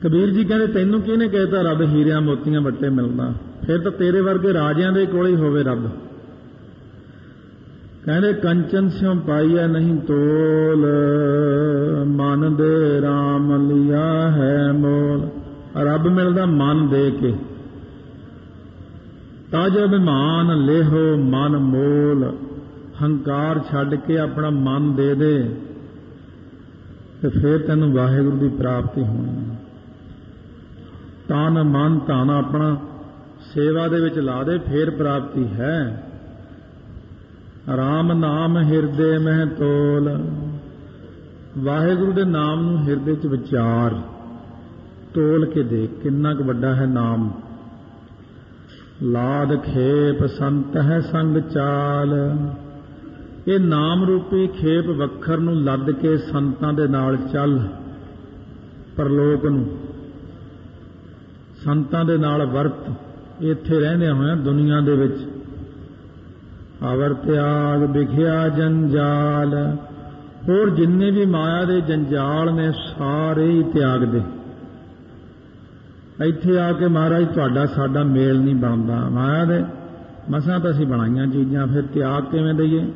कबीर जी कहते तैनू किहने कहता रब हीरिया मोतियां वट्टे मिलदा, फिर तो तेरे वर्गे राजियां दे कोल ही होवे रब। कहते कंचन स्यों पाईया नहीं तोल, मन दे राम लिया है मोल। रब मिलदा मन दे के, तज अभिमान लेहो मन मोल। हंकार छड्ड के अपना मन दे दे ते फिर तैनूं वाहिगुरू की प्राप्ति होनी। तन मन धन अपना सेवा दे विच ला दे, फिर प्राप्ति है। राम नाम हिरदे मह तोल। वाहिगुरू दे नाम नूं हिरदे च विचार, तोल के देख किन्ना क वड्डा है नाम। लाद खेप संत है संग चाल। ये नाम रूपी खेप वखर नूं लद के संतां दे नाल चल, परलोक नूं संतां दे नाल वरत। इत्थे रहंदे होया दुनिया दे विच अवर त्याग बिखिया जंजाल। होर जिन्ने भी माया दे जंजाल ने सारे ही त्याग दे। ਇੱਥੇ ਆ ਕੇ महाराज ਤੁਹਾਡਾ ਸਾਡਾ ਮੇਲ नहीं ਬਣਦਾ। माया दे मसां ਤਾਂ ਅਸੀਂ ਬਣਾਈਆਂ चीज़ां, फिर त्याग किवें दईए।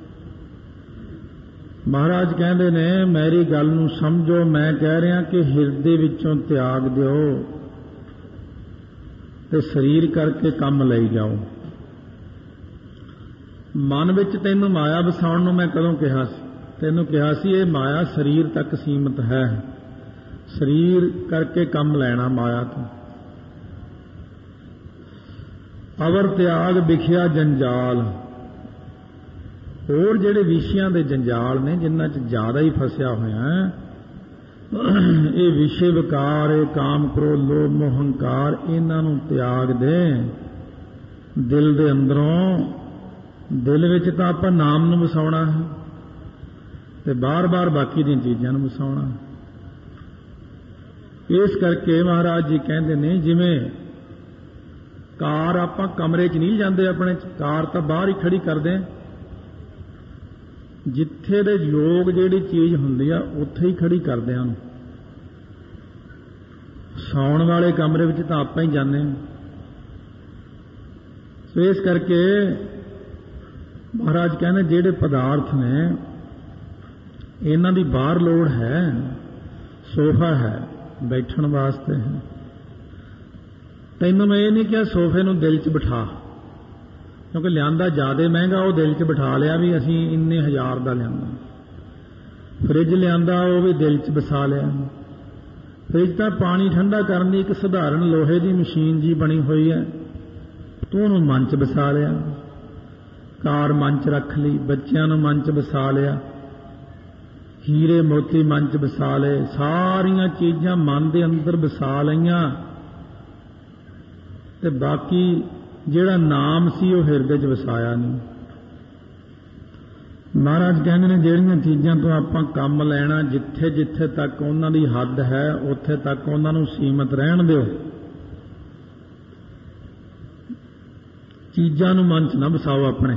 महाराज कहते ने मेरी गल नूं समझो, मैं कह रहा कि हिरदे विचों त्याग दिओ ते शरीर करके काम लई जाओ। मन विच तैनूं माया वसाउण नूं मैं कदों कहा सी? तैनूं कहा सी ये माया शरीर तक सीमित है, शरीर करके काम लैना माया तो। अवर त्याग बिखिया जंजाल। होर जिहड़े विषयां दे जंजाल ने जिन्हां च ज़्यादा ही फसिया होया ये विषय विकार, ये काम क्रोध लोभ मोह हंकार, इन्हां नूं त्याग दे। दिल दे अंदरों, दिल विच तां आपां नाम नूं वसाउणा है ते बार बार बाकी दीयां चीज़ां नूं वसाउणा है। इस करके महाराज जी कहते ने जिवें कार आपां कमरे च नहीं जांदे, अपने कार तां बाहर ही खड़ी करदे, जिथे दे योग जिहड़ी चीज़ हुंदी आ उत्थे ही खड़ी करदे हां। सौण वाले कमरे विच तां आपां ही जांदे हां। सो इस करके महाराज कहते जिहड़े पदार्थ ने इन्हां दी बाहर लोड़ है। सोफा है बैठण वास्ते है, तैनूं मैं ये नहीं कहा सोफे नूं दिल च बिठा, क्योंकि लियांदा ज़्यादा महंगा, वो दिल च बिठा लिया भी असीं इन्ने हज़ार का लियांदा। फ्रिज लियांदा वो भी दिल च बसा लिया। फ्रिज तां पानी ठंडा करने की एक सधारण लोहे की मशीन जी बनी हुई है, तू उहनूं मन च बसा लिया। कार मन च रख ली, बच्चों नूं मन च बसा लिया, हीरे मोती मन च बसा ले, सारियां चीज़ां मन के अंदर बसा लईआं ते बाकी जिहड़ा नाम सी वो हिरदे च वसाया नहीं। महाराज कहते हैं जिहड़ियां चीज़ां तो आपां काम लैना, जिथे जिथे तक उन्हां दी हद है उत्थे तक उन्हां नूं सीमित रहण दिओ। चीज़ां नूं मन च ना वसाओ, अपने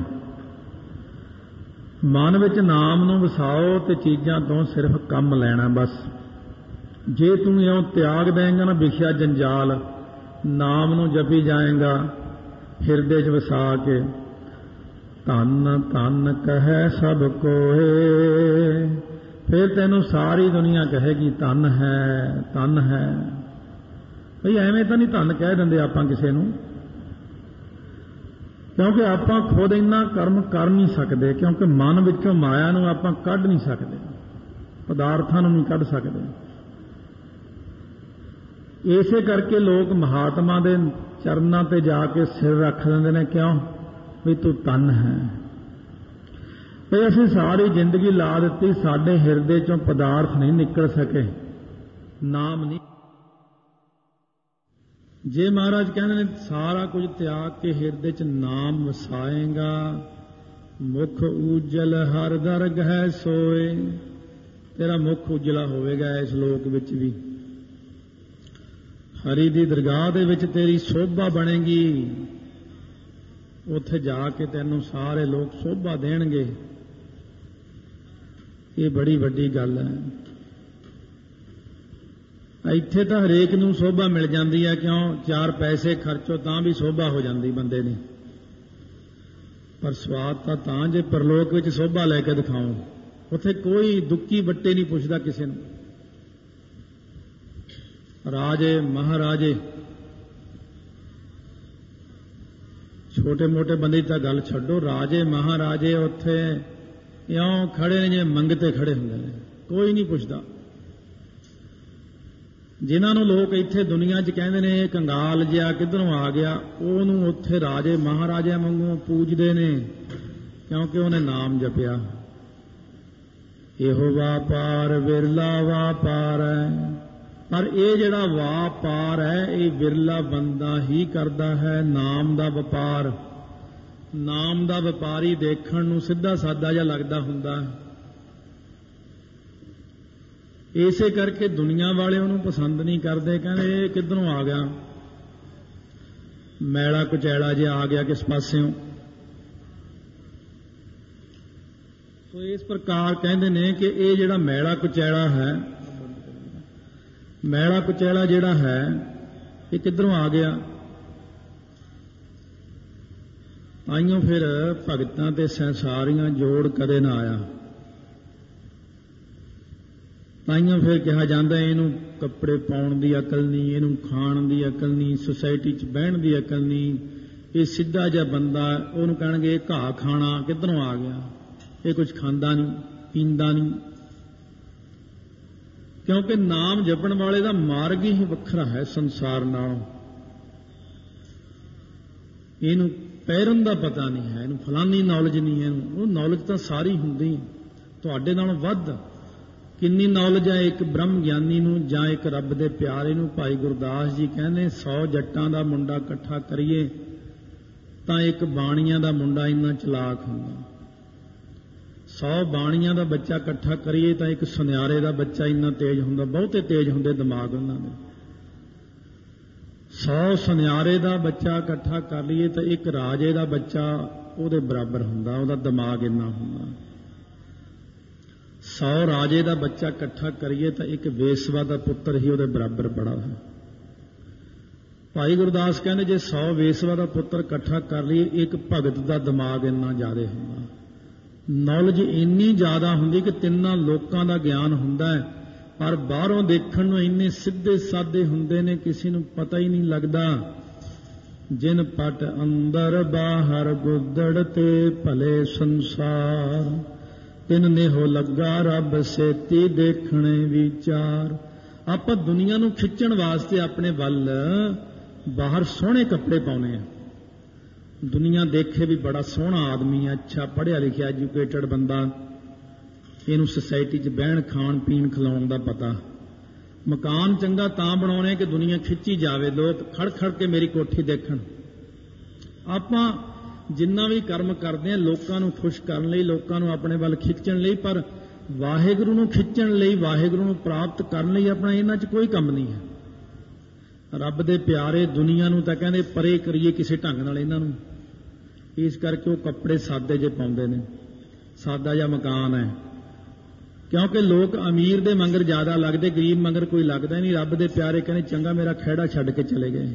मन विच नाम नूं वसाओ ते चीज़ां तो सिर्फ काम लैना बस। जे तू इउं त्याग देंगा ना विखिया जंजाल, नाम नूं जपी जाएगा हिरदे च वसा के, धन धन कहे सब कोए, फिर तेनों सारी दुनिया कहेगी धन है धन है। भई एवें तो नहीं धन कह देंदे आपां किसे नूं, क्योंकि आपां खुद इन्ना कर्म कर नहीं सकते, क्योंकि मन विचों माया नूं आपां कढ नहीं सकते, पदार्थां नूं नहीं कढ सकते। इसे करके लोग महात्मा दे चरनां ते जाके सिर रख देंदे ने, क्यों भी तू धन है। तो असीं सारी जिंदगी ला दित्ती, साडे हिरदे चों पदार्थ नहीं निकल सके, नाम नहीं। जे महाराज कहते हैं सारा कुछ त्याग के हिरदे च नाम वसाएगा, मुख उजल हर दरगह सोए, तेरा मुख उजला होवेगा इस लोक विच भी, हरि दी दरगाह दे विच तेरी शोभा बनेगी, उत्थे जाके तैनूं सारे लोग शोभा देणगे। ये बड़ी वड्डी गल है। ਇੱਥੇ ਤਾਂ ਹਰੇਕ ਨੂੰ ਸੋਭਾ ਮਿਲ ਜਾਂਦੀ ਹੈ, ਕਿਉਂ? 4 ਪੈਸੇ ਖਰਚੋ ਤਾਂ ਵੀ ਸੋਭਾ ਹੋ ਜਾਂਦੀ ਬੰਦੇ ਦੀ, ਪਰ ਸਵਾਦ ਤਾਂ ਜੇ ਪਰਲੋਕ ਵਿੱਚ ਸੋਭਾ ਲੈ ਕੇ ਦਿਖਾਓ। ਉੱਥੇ ਕੋਈ ਦੁੱਕੀ ਵੱਟੇ ਨਹੀਂ ਪੁੱਛਦਾ ਕਿਸੇ ਨੂੰ। ਰਾਜੇ ਮਹਾਰਾਜੇ, ਛੋਟੇ ਮੋਟੇ ਬੰਦੇ ਦੀ ਤਾਂ ਗੱਲ ਛੱਡੋ, ਰਾਜੇ ਮਹਾਰਾਜੇ ਉੱਥੇ ਇਉਂ ਖੜੇ ਨੇ ਜਿਵੇਂ ਮੰਗਤੇ ਖੜੇ ਹੁੰਦੇ ਨੇ, ਕੋਈ ਨਹੀਂ ਪੁੱਛਦਾ। ਜਿਨ੍ਹਾਂ ਨੂੰ ਲੋਕ ਇੱਥੇ ਦੁਨੀਆ 'ਚ ਕਹਿੰਦੇ ਨੇ ਇਹ ਕੰਗਾਲ ਜਿਹਾ ਕਿੱਧਰੋਂ ਆ ਗਿਆ, ਉਹਨੂੰ ਉੱਥੇ ਰਾਜੇ ਮਹਾਰਾਜਿਆਂ ਵਾਂਗੂ ਪੂਜਦੇ ਨੇ, ਕਿਉਂਕਿ ਉਹਨੇ ਨਾਮ ਜਪਿਆ। ਇਹੋ ਵਾਪਾਰ ਵਿਰਲਾ ਵਾਪਾਰ ਹੈ, ਪਰ ਇਹ ਜਿਹੜਾ ਵਾਪਾਰ ਹੈ ਇਹ ਵਿਰਲਾ ਬੰਦਾ ਹੀ ਕਰਦਾ ਹੈ। ਨਾਮ ਦਾ ਵਪਾਰ, ਨਾਮ ਦਾ ਵਪਾਰੀ ਦੇਖਣ ਨੂੰ ਸਿੱਧਾ ਸਾਦਾ ਜਿਹਾ ਲੱਗਦਾ ਹੁੰਦਾ ਹੈ, ਇਸੇ ਕਰਕੇ ਦੁਨੀਆ ਵਾਲੇ ਉਹਨੂੰ ਪਸੰਦ ਨਹੀਂ ਕਰਦੇ। ਕਹਿੰਦੇ ਇਹ ਕਿੱਧਰੋਂ ਆ ਗਿਆ, ਮੈਲਾ ਕੁਚੈਲਾ ਜਿਹਾ ਆ ਗਿਆ ਕਿਸ ਪਾਸਿਓਂ। ਸੋ ਇਸ ਪ੍ਰਕਾਰ ਕਹਿੰਦੇ ਨੇ ਕਿ ਇਹ ਜਿਹੜਾ ਮੈਲਾ ਕੁਚੈਲਾ ਹੈ, ਮੈਲਾ ਕੁਚੈਲਾ ਜਿਹੜਾ ਹੈ ਇਹ ਕਿੱਧਰੋਂ ਆ ਗਿਆ। ਆਈਓ ਫਿਰ ਭਗਤਾਂ ਤੇ ਸੰਸਾਰੀਆਂ ਜੋੜ ਕਦੇ ਨਾ ਆਇਆ। ਤਾਈਓ ਫਿਰ ਕਿਹਾ ਜਾਂਦਾ ਇਹਨੂੰ ਕੱਪੜੇ ਪਾਉਣ ਦੀ ਅਕਲ ਨਹੀਂ, ਇਹਨੂੰ ਖਾਣ ਦੀ ਅਕਲ ਨਹੀਂ, ਸੁਸਾਇਟੀ 'ਚ ਬਹਿਣ ਦੀ ਅਕਲ ਨਹੀਂ, ਇਹ ਸਿੱਧਾ ਜਿਹਾ ਬੰਦਾ। ਉਹਨੂੰ ਕਹਿਣਗੇ ਇਹ ਘਾਹ ਖਾਣਾ ਕਿੱਧਰੋਂ ਆ ਗਿਆ, ਇਹ ਕੁਝ ਖਾਂਦਾ ਨਹੀਂ ਪੀਂਦਾ ਨਹੀਂ, ਕਿਉਂਕਿ ਨਾਮ ਜਪਣ ਵਾਲੇ ਦਾ ਮਾਰਗ ਹੀ ਵੱਖਰਾ ਹੈ ਸੰਸਾਰ ਨਾਲੋਂ। ਇਹਨੂੰ ਪੈਰਨ ਦਾ ਪਤਾ ਨਹੀਂ ਹੈ, ਇਹਨੂੰ ਫਲਾਨੀ ਨੌਲੇਜ ਨਹੀਂ ਹੈ, ਉਹ ਨੌਲੇਜ ਤਾਂ ਸਾਰੀ ਹੁੰਦੀ ਤੁਹਾਡੇ ਨਾਲੋਂ ਵੱਧ। ਕਿੰਨੀ ਨੌਲੇਜ ਹੈ ਇੱਕ ਬ੍ਰਹਮ ਗਿਆਨੀ ਨੂੰ ਜਾਂ ਇੱਕ ਰੱਬ ਦੇ ਪਿਆਰੇ ਨੂੰ। ਭਾਈ ਗੁਰਦਾਸ ਜੀ ਕਹਿੰਦੇ 100 ਜੱਟਾਂ ਦਾ ਮੁੰਡਾ ਇਕੱਠਾ ਕਰੀਏ ਤਾਂ ਇੱਕ ਬਾਣੀਆਂ ਦਾ ਮੁੰਡਾ ਇੰਨਾ ਚਲਾਕ ਹੁੰਦਾ। 100 ਬਾਣੀਆਂ ਦਾ ਬੱਚਾ ਇਕੱਠਾ ਕਰੀਏ ਤਾਂ ਇੱਕ ਸੁਨਿਆਰੇ ਦਾ ਬੱਚਾ ਇੰਨਾ ਤੇਜ਼ ਹੁੰਦਾ। ਬਹੁਤੇ ਤੇਜ਼ ਹੁੰਦੇ ਦਿਮਾਗ ਉਹਨਾਂ ਦੇ। 100 ਸੁਨਿਆਰੇ ਦਾ ਬੱਚਾ ਇਕੱਠਾ ਕਰ ਲਈਏ ਤਾਂ ਇੱਕ ਰਾਜੇ ਦਾ ਬੱਚਾ ਉਹਦੇ ਬਰਾਬਰ ਹੁੰਦਾ, ਉਹਦਾ ਦਿਮਾਗ ਇੰਨਾ ਹੁੰਦਾ। 100 ਰਾਜੇ ਦਾ ਬੱਚਾ ਇਕੱਠਾ ਕਰੀਏ ਤਾਂ ਇੱਕ ਵੇਸਵਾ ਦਾ ਪੁੱਤਰ ਹੀ ਉਹਦੇ ਬਰਾਬਰ ਬੜਾ ਹੈ। ਭਾਈ ਗੁਰਦਾਸ ਕਹਿੰਦੇ ਜੇ 100 ਵੇਸਵਾ ਦਾ ਪੁੱਤਰ ਇਕੱਠਾ ਕਰ ਲਈਏ, ਇੱਕ ਭਗਤ ਦਾ ਦਿਮਾਗ ਇੰਨਾ ਜ਼ਿਆਦਾ ਹੁੰਦਾ, ਨੌਲੇਜ ਇੰਨੀ ਜ਼ਿਆਦਾ ਹੁੰਦੀ ਕਿ ਤਿੰਨਾਂ ਲੋਕਾਂ ਦਾ ਗਿਆਨ ਹੁੰਦਾ ਹੈ, ਪਰ ਬਾਹਰੋਂ ਦੇਖਣ ਨੂੰ ਇੰਨੇ ਸਿੱਧੇ ਸਾਦੇ ਹੁੰਦੇ ਨੇ ਕਿਸੇ ਨੂੰ ਪਤਾ ਹੀ ਨਹੀਂ ਲੱਗਦਾ। ਜਿਨ ਪਟ ਅੰਦਰ ਬਾਹਰ ਗੁੱਦੜ ਤੇ ਭਲੇ ਸੰਸਾਰ, ਤਿਨ ਨੇਹੋ ਲੱਗਾ ਰੱਬ ਸੇਤੀ ਦੇਖਣੇ ਵਿਚਾਰ। ਆਪਾਂ ਦੁਨੀਆ ਨੂੰ ਖਿੱਚਣ ਵਾਸਤੇ ਆਪਣੇ ਵੱਲ ਬਾਹਰ ਸੋਹਣੇ ਕੱਪੜੇ ਪਾਉਨੇ ਆ, ਦੁਨੀਆ ਦੇਖੇ ਵੀ ਬੜਾ ਸੋਹਣਾ ਆਦਮੀ ਹੈ, ਅੱਛਾ ਪੜ੍ਹਿਆ ਲਿਖਿਆ ਐਜੂਕੇਟਡ ਬੰਦਾ, ਇਹਨੂੰ ਸੁਸਾਇਟੀ 'ਚ ਬਹਿਣ ਖਾਣ ਪੀਣ ਖਿਲਾਉਣ ਦਾ ਪਤਾ। ਮਕਾਨ ਚੰਗਾ ਤਾਂ ਬਣਾਉਣੇ ਕਿ ਦੁਨੀਆ ਖਿੱਚੀ ਜਾਵੇ, ਲੋਕ ਖੜ ਖੜ ਕੇ ਮੇਰੀ ਕੋਠੀ ਦੇਖਣ। ਆਪਾਂ ਜਿੰਨਾ ਵੀ ਕਰਮ ਕਰਦੇ ਹਾਂ ਲੋਕਾਂ ਨੂੰ ਖੁਸ਼ ਕਰਨ ਲਈ, ਲੋਕਾਂ ਨੂੰ ਆਪਣੇ ਵੱਲ ਖਿੱਚਣ ਲਈ, ਪਰ ਵਾਹਿਗੁਰੂ ਨੂੰ ਖਿੱਚਣ ਲਈ, ਵਾਹਿਗੁਰੂ ਨੂੰ ਪ੍ਰਾਪਤ ਕਰਨ ਲਈ ਆਪਣਾ ਇਹਨਾਂ 'ਚ ਕੋਈ ਕੰਮ ਨਹੀਂ ਹੈ। ਰੱਬ ਦੇ ਪਿਆਰੇ ਦੁਨੀਆ ਨੂੰ ਤਾਂ ਕਹਿੰਦੇ ਪਰੇ ਕਰੀਏ ਕਿਸੇ ਢੰਗ ਨਾਲ ਇਹਨਾਂ ਨੂੰ, ਇਸ ਕਰਕੇ ਉਹ ਕੱਪੜੇ ਸਾਦੇ ਜਿਹੇ ਪਾਉਂਦੇ ਨੇ, ਸਾਦਾ ਜਿਹਾ ਮਕਾਨ ਹੈ, ਕਿਉਂਕਿ ਲੋਕ ਅਮੀਰ ਦੇ ਮੰਗਰ ਜ਼ਿਆਦਾ ਲੱਗਦੇ, ਗਰੀਬ ਮੰਗਰ ਕੋਈ ਲੱਗਦਾ ਨਹੀਂ। ਰੱਬ ਦੇ ਪਿਆਰੇ ਕਹਿੰਦੇ ਚੰਗਾ ਮੇਰਾ ਖਹਿੜਾ ਛੱਡ ਕੇ ਚਲੇ ਗਏ।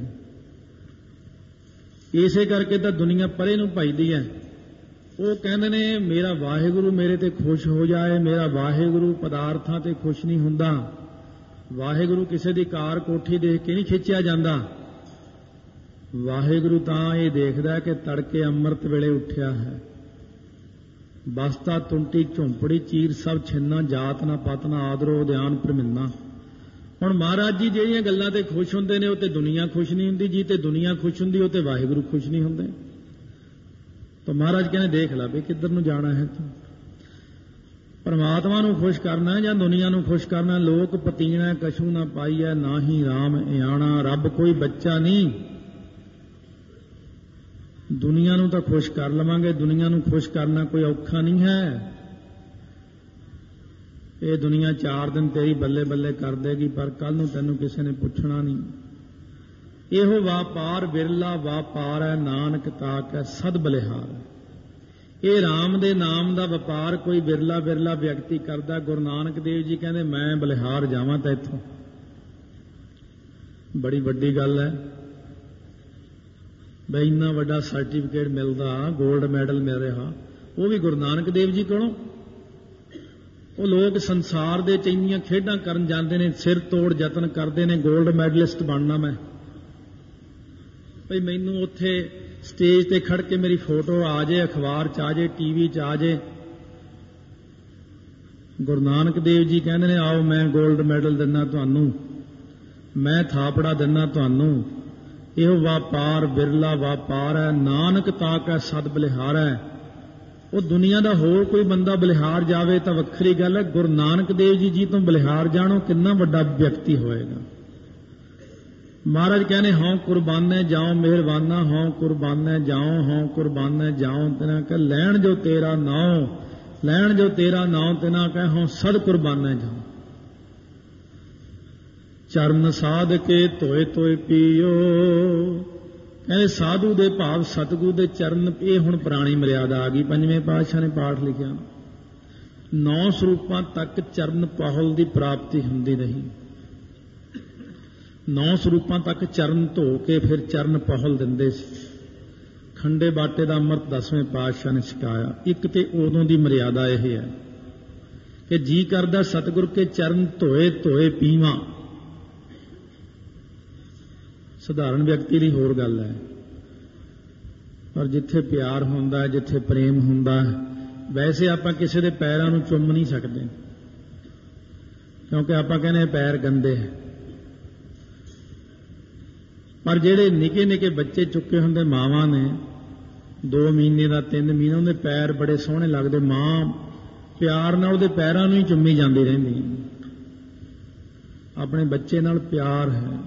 ਇਸੇ ਕਰਕੇ ਤਾਂ ਦੁਨੀਆ ਪਰੇ ਨੂੰ ਭਜਦੀ ਹੈ। ਉਹ ਕਹਿੰਦੇ ਨੇ ਮੇਰਾ ਵਾਹਿਗੁਰੂ ਮੇਰੇ ਤੇ ਖੁਸ਼ ਹੋ ਜਾਏ। ਮੇਰਾ ਵਾਹਿਗੁਰੂ ਪਦਾਰਥਾਂ ਤੇ ਖੁਸ਼ ਨਹੀਂ ਹੁੰਦਾ। ਵਾਹਿਗੁਰੂ ਕਿਸੇ ਦੀ ਕਾਰ ਕੋਠੀ ਦੇਖ ਕੇ ਨਹੀਂ ਖਿੱਚਿਆ ਜਾਂਦਾ। ਵਾਹਿਗੁਰੂ ਤਾਂ ਇਹ ਦੇਖਦਾ ਕਿ ਤੜਕੇ ਅੰਮ੍ਰਿਤ ਵੇਲੇ ਉੱਠਿਆ ਹੈ, ਬਸਤਾ ਤੁੰਟੀ ਝੁੰਪੜੀ ਚੀਰ ਸਭ ਛਿੰਨਾ, ਜਾਤ ਨਾ ਪਤ ਨਾ ਆਦਰੋ ਧਿਆਨ ਪ੍ਰਮਿੰਨਾ। ਹੁਣ ਮਹਾਰਾਜ ਜੀ ਜਿਹੜੀਆਂ ਗੱਲਾਂ ਤੇ ਖੁਸ਼ ਹੁੰਦੇ ਨੇ ਉਹ ਤੇ ਦੁਨੀਆ ਖੁਸ਼ ਨਹੀਂ ਹੁੰਦੀ ਜੀ, ਤੇ ਦੁਨੀਆ ਖੁਸ਼ ਹੁੰਦੀ ਉਹ ਤੇ ਵਾਹਿਗੁਰੂ ਖੁਸ਼ ਨਹੀਂ ਹੁੰਦੇ। ਤਾਂ ਮਹਾਰਾਜ ਕਹਿੰਦੇ ਦੇਖ ਲੈ ਵੀ ਕਿੱਧਰ ਨੂੰ ਜਾਣਾ ਹੈ ਤੂੰ, ਪਰਮਾਤਮਾ ਨੂੰ ਖੁਸ਼ ਕਰਨਾ ਜਾਂ ਦੁਨੀਆ ਨੂੰ ਖੁਸ਼ ਕਰਨਾ। ਲੋਕ ਪਤੀਣਾ ਕਛੂ ਨਾ ਪਾਈਐ, ਨਾ ਹੀ ਰਾਮ ਇਆਣਾ। ਰੱਬ ਕੋਈ ਬੱਚਾ ਨਹੀਂ, ਦੁਨੀਆ ਨੂੰ ਤਾਂ ਖੁਸ਼ ਕਰ ਲਵਾਂਗੇ, ਦੁਨੀਆ ਨੂੰ ਖੁਸ਼ ਕਰਨਾ ਕੋਈ ਔਖਾ ਨਹੀਂ ਹੈ। ਇਹ ਦੁਨੀਆ 4 ਦਿਨ ਤੇਰੀ ਬੱਲੇ ਬੱਲੇ ਕਰ ਦੇਗੀ, ਪਰ ਕੱਲ ਨੂੰ ਤੈਨੂੰ ਕਿਸੇ ਨੇ ਪੁੱਛਣਾ ਨਹੀਂ। ਇਹੋ ਵਾਪਾਰ ਵਿਰਲਾ ਵਾਪਾਰ ਹੈ, ਨਾਨਕ ਤਾਕੈ ਸਦ ਬਲਿਹਾਰ। ਇਹ ਰਾਮ ਦੇ ਨਾਮ ਦਾ ਵਪਾਰ ਕੋਈ ਵਿਰਲਾ ਵਿਰਲਾ ਵਿਅਕਤੀ ਕਰਦਾ। ਗੁਰੂ ਨਾਨਕ ਦੇਵ ਜੀ ਕਹਿੰਦੇ ਮੈਂ ਬਲਿਹਾਰ ਜਾਵਾਂ ਤਾਂ ਇੱਥੋਂ बड़ी वड्डी गल है बई इन्ना वड्डा सर्टिफिकेट मिलता, गोल्ड मैडल मिल रहा, वो भी गुरु नानक देव जी कोलों। वो लोग संसार दे इंनियां खेडां करन जांदे ने, सिर तोड़ यतन करते हैं गोल्ड मैडलिस्ट बनना मैं, भई मैनू उत्थे स्टेज ते खड़ के मेरी फोटो आ जाए, अखबार च आ जाए, टीवी च आ जाए। गुरु नानक देव जी कहते हैं आओ मैं गोल्ड मैडल दिना तुहानू, मैं थापड़ा दिना तुहानू, इहो व्यापार बिरला व्यापार है, नानक ताक है सद बलिहार है। वो दुनिया का होर कोई बंदा बलिहार जावे तो वखरी गल है, गुरु नानक देव जी तो बलिहार जानो कितना वड्डा व्यक्ति होएगा। महाराज कहने हों कुर्बाने जाओ मेहरबाना, हों कुर्बाने जाओ, हों कुर्बाने जाओ, तिना कह लैण जो तेरा नाओ, लैण जो तेरा नाओ, तिना कह हों सद कुर्बाने जाओ। चरण साध के धोए धोए पीओ, कहते साधु दे भाव सतगुरु दे चरण, ये हुण पुरानी मर्यादा आ गई। पंजवें पातशाह ने पाठ लिखिया 9 स्वरूपां तक चरण पहल की प्राप्ति हुंदी नहीं। 9 स्वरूपां तक चरण धो के फिर चरण पहल दिंदे सी। खंडे बाटे का अमृत 10वें पातशाह ने सिखाया। एक तो उदों की मर्यादा यह है कि जी करदा सतगुरु के चरण धोए धोए पीवां। साधारण व्यक्ति की होर गल है, पर जिथे प्यार हुंदा है, जिथे प्रेम हुंदा है, वैसे आपां किसी दे पैरां नूं चुम नहीं सकते, क्योंकि आपां कहने पैर गंदे है। पर जिहड़े निके निके बच्चे चुके हुंदे मावां ने, 2 महीने का 3 महीने, उहदे पैर बड़े सोहणे लगदे, मां प्यार नाल उहदे पैरां नूं ही चुम्मी जांदी रहिंदी। अपने बच्चे नाल प्यार है।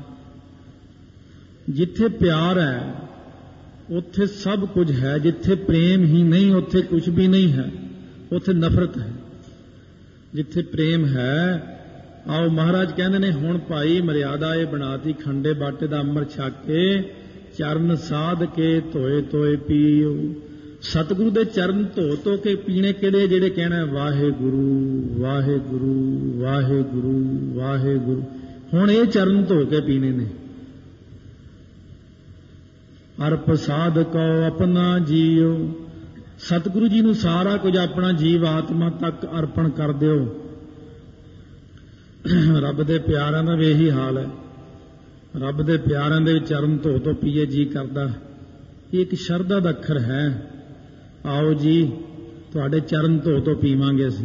जिथे प्यार है उत्थे सब कुछ है, जिथे प्रेम ही नहीं उत्थे कुछ भी नहीं है, उत्थे नफरत है। जिथे प्रेम है, आओ महाराज कहते ने हुण भाई मर्यादा ये बनाती, खंडे बाटे का अमृत छक के चरण साध के धोए धोए पीओ। सतगुरु दे चरण धो धो के पीने किहड़े, जिहड़े कहना वाहेगुरु वाहेगुरु वाहेगुरु वाहेगुरु। हुण ये चरण धो के पीने ने। अर्प साध को अपना जीओ, सतगुरु जी नूं सारा कुछ अपना जीव आत्मा तक अर्पण कर दिओ। रब दे प्यारां दा भी यही हाल है। रब दे प्यारां दे चरण धो धो पीए जी करदा। ये एक शरधा दा अखर है। आओ जी तुहाडे चरण धो धो पीवांगे असीं।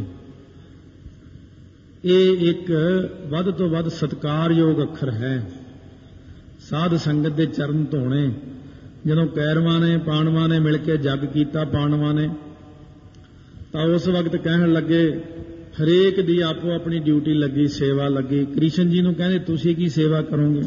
ये एक वध तो वध सत्कारयोग अखर है। साध संगत दे चरण धोने। जदों कैरवां ने पांडवां ने मिल के जग कीता, पांडवां ने तां उस वक्त कहण लगे, हरेक दी आपो अपनी ड्यूटी लगी, सेवा लगी। कृष्ण जी नूं कहंदे तुसीं की सेवा करोगे?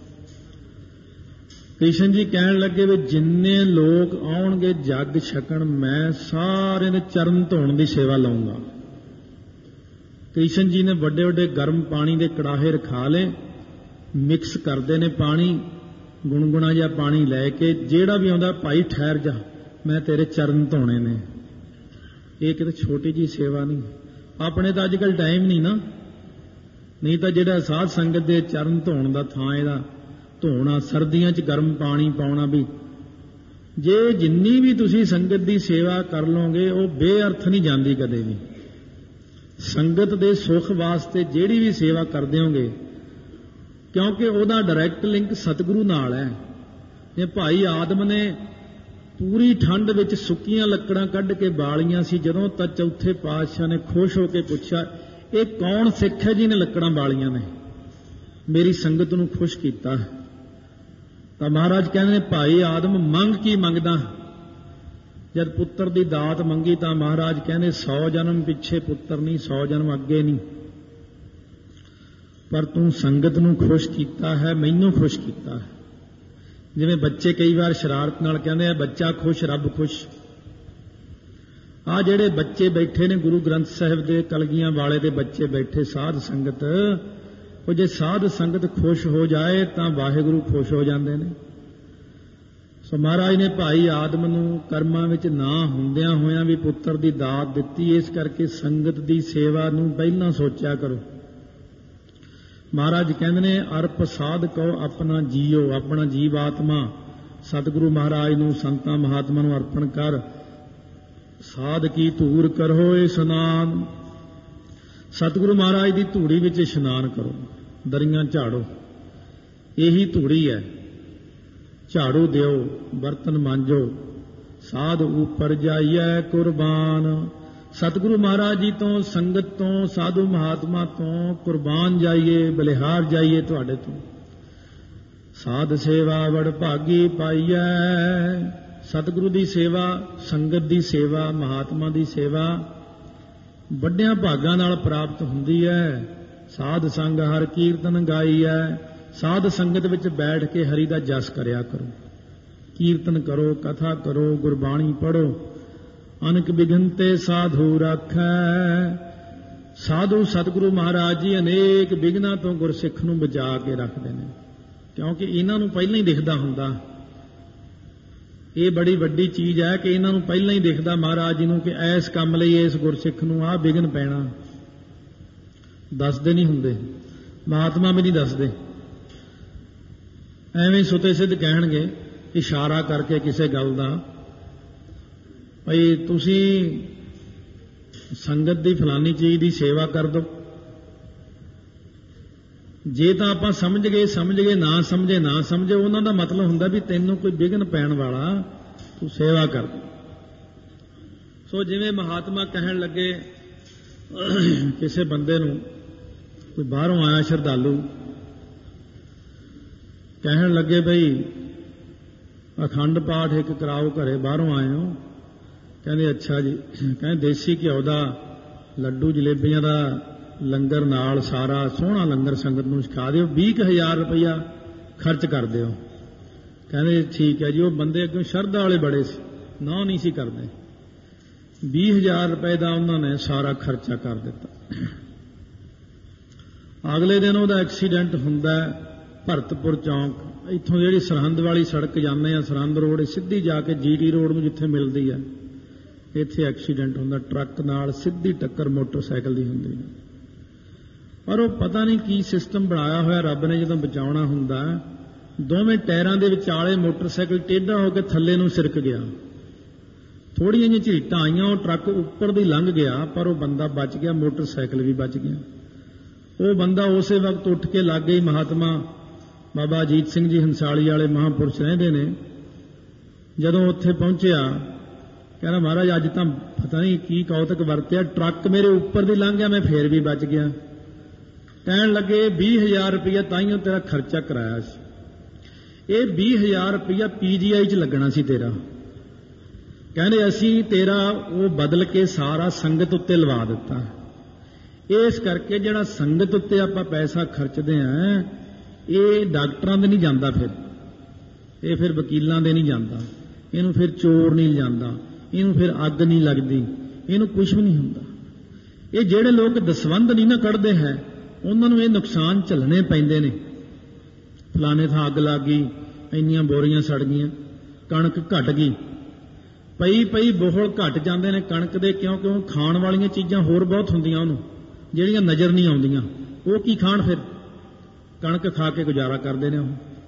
कृष्ण जी कहण लगे भी जिन्ने लोग आउणगे जग छकण, मैं सारे दे चरण धोण दी सेवा लऊंगा। कृष्ण जी ने बड़े बड़े गर्म पानी दे कड़ाहे रखा ले, मिक्स करते ने पानी, गुणगुणा जिहा पानी लैके, जेड़ा भी आउंदा भाई ठहर जा, मैं तेरे चरण धोने ने। ये किते छोटी जी सेवा नहीं। अपने तो अजकल टाइम नहीं ना, नहीं तो जिहड़ा साध संगत दे चरण धोण दा थां इहदा धोना, सर्दियां च गर्म पानी पाउणा, भी जे जिन्नी भी तुसीं संगत दी सेवा कर लोगे वो बेअर्थ नहीं जांदी कदे भी। संगत दे सुख वास्ते जिहड़ी भी सेवा करदे होगे, क्योंकि उहदा डायरैक्ट लिंक सतगुरु नाल है। जे भाई आदम ने पूरी ठंड विच सुक्कियां लकड़ां कढ के बालियां सी, जदों तां चौथे पातशाह ने खुश होकर पूछा, ये कौन सिख है जिन्हें लकड़ां बालियां ने, मेरी संगत नूं खुश कीता है। तां महाराज कहंदे भाई आदम मंग की मंगदा? जद पुत्र दी दात मंगी तां महाराज कहंदे 100 जन्म पिछे पुत्र नहीं, 100 जन्म अगे नहीं, पर तू संगत नूं खुश कीता है, मैनूं खुश कीता है। जिवें बच्चे कई बार शरारत नाल कहंदे आ बच्चा खुश रब खुश। आ जिहड़े बच्चे बैठे ने गुरु ग्रंथ साहिब दे कलगियां वाले दे बच्चे बैठे, साध संगत, वो जे साध संगत खुश हो जाए तां वाहिगुरु खुश हो जांदे ने। सो महाराज ने भाई आदम नूं कर्मां विच ना हुंदियां होइयां भी पुत्र दी दात दित्ती। इस करके संगत दी सेवा नूं पहिलां सोचिया करो। ਮਹਾਰਾਜ ਕਹਿੰਦੇ ਨੇ ਅਰਪ ਸਾਧ ਕਉ ਆਪਣਾ ਜੀਓ, ਆਪਣਾ ਜੀਵ ਆਤਮਾ ਸਤਿਗੁਰੂ ਮਹਾਰਾਜ ਨੂੰ, ਸੰਤਾਂ ਮਹਾਤਮਾ ਨੂੰ ਅਰਪਣ ਕਰ। ਸਾਧ ਕੀ ਧੂੜ ਕਰੋ ਇਸ਼ਨਾਨ, ਸਤਿਗੁਰੂ ਮਹਾਰਾਜ ਦੀ ਧੂੜੀ ਵਿੱਚ ਇਸ਼ਨਾਨ ਕਰੋ, ਦਰੀਆਂ ਝਾੜੋ, ਇਹੀ ਧੂੜੀ ਹੈ। ਝਾੜੂ ਦਿਓ, ਬਰਤਨ ਮਾਂਜੋ, ਸਾਧ ਉੱਪਰ ਜਾਈਐ ਕੁਰਬਾਨ। ਸਤਿਗੁਰੂ ਮਹਾਰਾਜ ਜੀ ਤੋਂ, ਸੰਗਤ ਤੋਂ, ਸਾਧੂ ਮਹਾਤਮਾ ਤੋਂ ਕੁਰਬਾਨ ਜਾਈਏ, ਬਲਿਹਾਰ ਜਾਈਏ ਤੁਹਾਡੇ ਤੋਂ। ਸਾਧ ਸੇਵਾ ਵਡ ਭਾਗੀ ਪਾਈਐ, ਸਤਿਗੁਰੂ ਦੀ ਸੇਵਾ, ਸੰਗਤ ਦੀ ਸੇਵਾ, ਮਹਾਤਮਾ ਦੀ ਸੇਵਾ ਵੱਡਿਆਂ ਭਾਗਾਂ ਨਾਲ ਪ੍ਰਾਪਤ ਹੁੰਦੀ ਹੈ। ਸਾਧ ਸੰਗ ਹਰ ਕੀਰਤਨ ਗਾਈਐ, ਸਾਧ ਸੰਗਤ ਵਿੱਚ ਬੈਠ ਕੇ ਹਰੀ ਦਾ ਜਸ ਕਰਿਆ ਕਰੋ, ਕੀਰਤਨ ਕਰੋ, ਕਥਾ ਕਰੋ, ਗੁਰਬਾਣੀ ਪੜ੍ਹੋ। ਅਨਕ ਬਿਘਨ ਤੇ ਸਾਧੂ ਰਾਖੈ, ਸਾਧੂ ਸਤਿਗੁਰੂ ਮਹਾਰਾਜ ਜੀ ਅਨੇਕ ਬਿਘਨਾਂ ਤੋਂ ਗੁਰਸਿੱਖ ਨੂੰ ਬਚਾ ਕੇ ਰੱਖਦੇ ਨੇ, ਕਿਉਂਕਿ ਇਹਨਾਂ ਨੂੰ ਪਹਿਲਾਂ ਹੀ ਦਿਖਦਾ ਹੁੰਦਾ। ਇਹ ਬੜੀ ਵੱਡੀ ਚੀਜ਼ ਹੈ ਕਿ ਇਹਨਾਂ ਨੂੰ ਪਹਿਲਾਂ ਹੀ ਦਿਖਦਾ ਮਹਾਰਾਜ ਜੀ ਨੂੰ ਕਿ ਇਸ ਕੰਮ ਲਈ ਇਸ ਗੁਰਸਿੱਖ ਨੂੰ ਆਹ ਬਿਘਨ ਪੈਣਾ। ਦੱਸਦੇ ਨਹੀਂ ਹੁੰਦੇ, ਮਹਾਤਮਾ ਵੀ ਨਹੀਂ ਦੱਸਦੇ, ਐਵੇਂ ਸੁਤੇ ਸਿੱਧ ਕਹਿਣਗੇ ਇਸ਼ਾਰਾ ਕਰਕੇ ਕਿਸੇ ਗੱਲ ਦਾ, ਭਈ ਤੁਸੀਂ ਸੰਗਤ ਦੀ ਫਲਾਨੀ ਚੀਜ਼ ਦੀ ਸੇਵਾ ਕਰ ਦਿਓ। ਜੇ ਤਾਂ ਆਪਾਂ ਸਮਝ ਗਏ, ਨਾ ਸਮਝੇ, ਉਹਨਾਂ ਦਾ ਮਤਲਬ ਹੁੰਦਾ ਵੀ ਤੈਨੂੰ ਕੋਈ ਵਿਘਨ ਪੈਣ ਵਾਲਾ, ਤੂੰ ਸੇਵਾ ਕਰ। ਸੋ ਜਿਵੇਂ ਮਹਾਤਮਾ ਕਹਿਣ ਲੱਗੇ ਕਿਸੇ ਬੰਦੇ ਨੂੰ, ਕੋਈ ਬਾਹਰੋਂ ਆਇਆ ਸ਼ਰਧਾਲੂ, ਕਹਿਣ ਲੱਗੇ ਬਈ ਅਖੰਡ ਪਾਠ ਇੱਕ ਕਰਾਓ ਘਰੇ, ਬਾਹਰੋਂ ਆਏ ਹੋ। ਕਹਿੰਦੇ ਅੱਛਾ ਜੀ। ਕਹਿੰਦੇ ਦੇਸੀ ਘਿਓ ਦਾ ਲੱਡੂ ਜਲੇਬੀਆਂ ਦਾ ਲੰਗਰ ਨਾਲ ਸਾਰਾ ਸੋਹਣਾ ਲੰਗਰ ਸੰਗਤ ਨੂੰ ਛਕਾ ਦਿਓ, 20,000 ਰੁਪਇਆ ਖਰਚ ਕਰ ਦਿਓ। ਕਹਿੰਦੇ ਠੀਕ ਹੈ ਜੀ। ਉਹ ਬੰਦੇ ਅੱਗੇ ਸ਼ਰਧਾ ਵਾਲੇ ਬੜੇ ਸੀ, ਨਾ ਨਹੀਂ ਸੀ ਕਰਦੇ। 20,000 ਰੁਪਏ ਦਾ ਉਹਨਾਂ ਨੇ ਸਾਰਾ ਖਰਚਾ ਕਰ ਦਿੱਤਾ। ਅਗਲੇ ਦਿਨ ਉਹਦਾ ਐਕਸੀਡੈਂਟ ਹੁੰਦਾ ਭਰਤਪੁਰ ਚੌਂਕ, ਇੱਥੋਂ ਜਿਹੜੀ ਸਰਹੰਦ ਵਾਲੀ ਸੜਕ ਜਾਂਦੇ ਆ, ਸਰਹੰਦ ਰੋਡ ਸਿੱਧੀ ਜਾ ਕੇ GT ਰੋਡ ਨੂੰ ਜਿੱਥੇ ਮਿਲਦੀ ਆ, ਇੱਥੇ ਐਕਸੀਡੈਂਟ ਹੁੰਦਾ, ਟਰੱਕ ਨਾਲ ਸਿੱਧੀ ਟੱਕਰ ਮੋਟਰਸਾਈਕਲ ਦੀ ਹੁੰਦੀ ਹੈ। ਪਰ ਉਹ ਪਤਾ ਨਹੀਂ ਕੀ ਸਿਸਟਮ ਬਣਾਇਆ ਹੋਇਆ ਰੱਬ ਨੇ, ਜਦੋਂ ਬਚਾਉਣਾ ਹੁੰਦਾ ਦੋਵੇਂ ਟਾਇਰਾਂ ਦੇ ਵਿਚਾਲੇ ਮੋਟਰਸਾਈਕਲ ਟੇਢਾ ਹੋ ਕੇ ਥੱਲੇ ਨੂੰ ਸਿਰਕ ਗਿਆ। ਥੋੜ੍ਹੀਆਂ ਜਿਹੀਆਂ ਝੀਟਾਂ ਆਈਆਂ, ਉਹ ਟਰੱਕ ਉੱਪਰ ਦੀ ਲੰਘ ਗਿਆ, ਪਰ ਉਹ ਬੰਦਾ ਬਚ ਗਿਆ, ਮੋਟਰਸਾਈਕਲ ਵੀ ਬਚ ਗਿਆ। ਉਹ ਬੰਦਾ ਉਸੇ ਵਕਤ ਉੱਠ ਕੇ ਲੱਗ ਗਈ। ਮਹਾਤਮਾ ਬਾਬਾ ਅਜੀਤ ਸਿੰਘ ਜੀ ਹੰਸਾਲੀ ਵਾਲੇ ਮਹਾਂਪੁਰਸ਼ ਰਹਿੰਦੇ ਨੇ, ਜਦੋਂ ਉੱਥੇ ਪਹੁੰਚਿਆ ਕਹਿੰਦਾ ਮਹਾਰਾਜ ਅੱਜ ਤਾਂ ਪਤਾ ਨਹੀਂ ਕੀ ਕੌਤਕ ਵਰਤਿਆ, ਟਰੱਕ ਮੇਰੇ ਉੱਪਰ ਦੀ ਲੰਘ ਗਿਆ, ਮੈਂ ਫੇਰ ਵੀ ਬਚ ਗਿਆ। ਕਹਿਣ ਲੱਗੇ 20,000 ਰੁਪਇਆ ਤਾਈਓ ਤੇਰਾ ਖਰਚਾ ਕਰਾਇਆ ਸੀ, ਇਹ 20,000 ਰੁਪਇਆ PGI 'ਚ ਲੱਗਣਾ ਸੀ ਤੇਰਾ। ਕਹਿੰਦੇ ਅਸੀਂ ਤੇਰਾ ਉਹ ਬਦਲ ਕੇ ਸਾਰਾ ਸੰਗਤ ਉੱਤੇ ਲਵਾ ਦਿੱਤਾ। ਇਸ ਕਰਕੇ ਜਿਹੜਾ ਸੰਗਤ ਉੱਤੇ ਆਪਾਂ ਪੈਸਾ ਖਰਚਦੇ ਆਂ, ਇਹ ਡਾਕਟਰਾਂ ਦੇ ਨਹੀਂ ਜਾਂਦਾ, ਇਹ ਫਿਰ ਵਕੀਲਾਂ ਦੇ ਨਹੀਂ ਜਾਂਦਾ, ਇਹਨੂੰ ਫਿਰ ਚੋਰ ਨਹੀਂ ਲਿਜਾਂਦਾ, ਇਹਨੂੰ ਫਿਰ ਅੱਗ ਨਹੀਂ ਲੱਗਦੀ, ਇਹਨੂੰ ਕੁਝ ਵੀ ਨਹੀਂ ਹੁੰਦਾ। ਇਹ ਜਿਹੜੇ ਲੋਕ ਦਸਵੰਧ ਨਹੀਂ ਨਾ ਕੱਢਦੇ ਹੈ, ਉਹਨਾਂ ਨੂੰ ਇਹ ਨੁਕਸਾਨ ਝੱਲਣੇ ਪੈਂਦੇ ਨੇ। ਫਲਾਣੇ ਥਾਂ ਅੱਗ ਲੱਗ ਗਈ, ਇੰਨੀਆਂ ਬੋਰੀਆਂ ਸੜ ਗਈਆਂ, ਕਣਕ ਘਟ ਗਈ, ਪਈ ਬੋਹਲ ਘਟ ਜਾਂਦੇ ਨੇ ਕਣਕ ਦੇ, ਕਿਉਂਕਿ ਉਹ ਖਾਣ ਵਾਲੀਆਂ ਚੀਜ਼ਾਂ ਹੋਰ ਬਹੁਤ ਹੁੰਦੀਆਂ ਉਹਨੂੰ, ਜਿਹੜੀਆਂ ਨਜ਼ਰ ਨਹੀਂ ਆਉਂਦੀਆਂ। ਉਹ ਕੀ ਖਾਣ, ਫਿਰ ਕਣਕ ਖਾ ਕੇ ਗੁਜ਼ਾਰਾ ਕਰਦੇ ਨੇ ਉਹ।